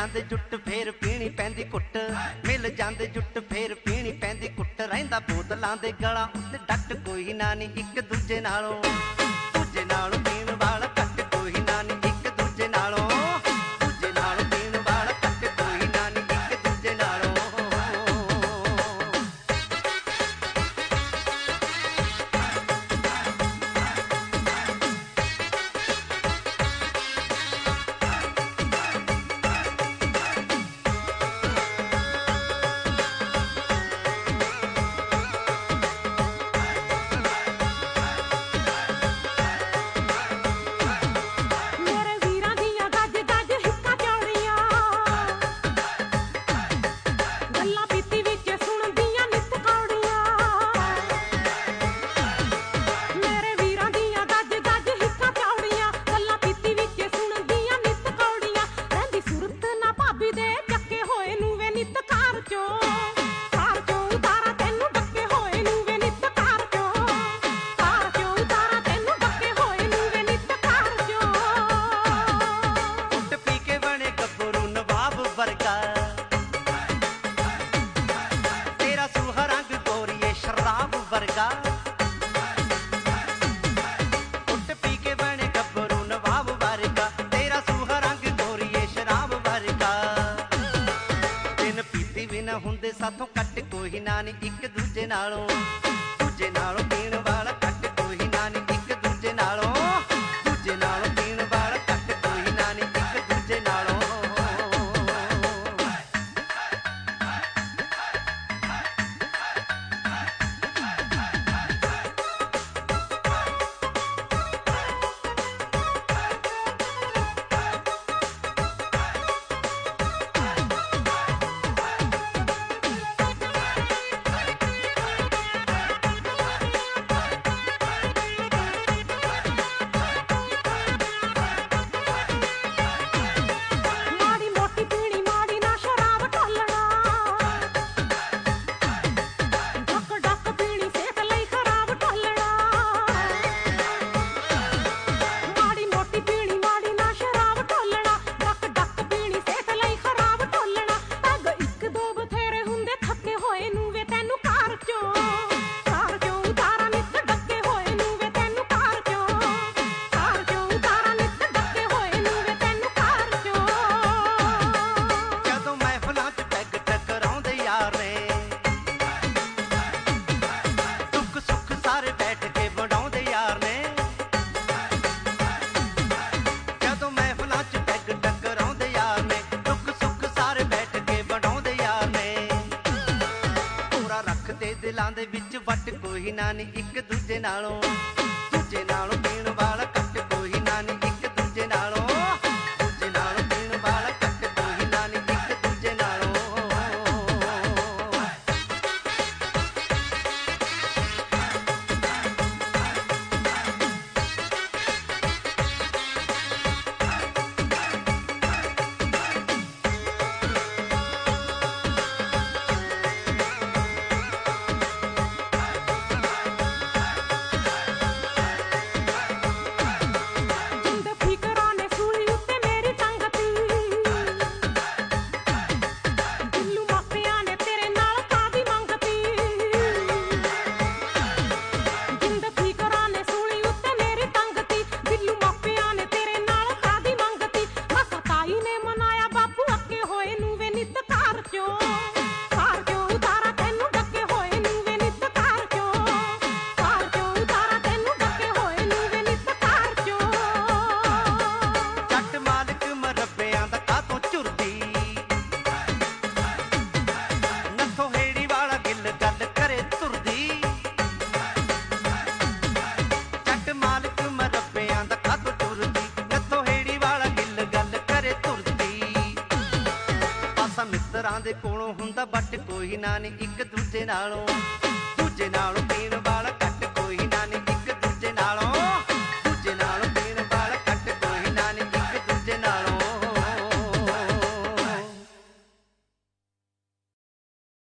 ਜਾਂਦੇ ਜੁੱਟ ਫੇਰ ਪੀਣੀ ਪੈਂਦੀ ਕੁੱਟ, ਮਿਲ ਜਾਂਦੇ ਜੁੱਟ ਫੇਰ ਪੀਣੀ ਪੈਂਦੀ ਕੁੱਟ। ਰਹਿੰਦਾ ਬੋਤਲਾਂ ਦੇ ਗਲਾਂ ਉੱਤੇ ਡੱਟ, ਕੋਈ ਨਾ ਨੀ ਇੱਕ ਦੂਜੇ ਨਾਲੋਂ ਪੀਣ ਵਾਲਾ ਘੱਟ, ਕੋਈ ਨਾ ਨੀ ਇੱਕ ਦੂਜੇ ਨਾਲੋਂ ਪੀਣ ਵਾਲਾ ਘੱਟ, ਕੋਈ ਨਾ ਨੀ ਇੱਕ ਦੂਜੇ ਨਾਲੋਂ। तेरा सूहा रंग गोरीए शराब वर्गा, उठ पी के बने गब्बरू नवाब वर्गा। तेरा सूहा रंग गोरीए शराब वर्गा, दिन पीती भी ना हुंदे साथों कट, कोई ना नी एक दूजे नालों पीण वाला कट, कोई ना नी एक दूजे नालों पीण वाला कट, कोई ना नी एक दूजे नालों। दुख सुख सारे बैठ के बढ़ाउंदे यार ने, जदों महफिलां च पैग टकराउंदे यार ने। दुख सुख सारे बैठ के बढ़ाउंदे यार ने, पूरा रखदे दिलां दे विच वट, कोई ना नी एक दूजे नालों पीण वाला घट, कोई ना नी एक दूजे नालों पीण वाला घट, कोई ना नी एक दूजे नालों। ਮਿੱਤਰਾਂ ਦੇ ਕੋਲੋਂ ਹੁੰਦਾ ਬੱਟ, ਕੋਈ ਨਾ ਨੀ ਇੱਕ ਦੂਜੇ ਨਾਲੋਂ ਪੀਣ ਵਾਲਾ।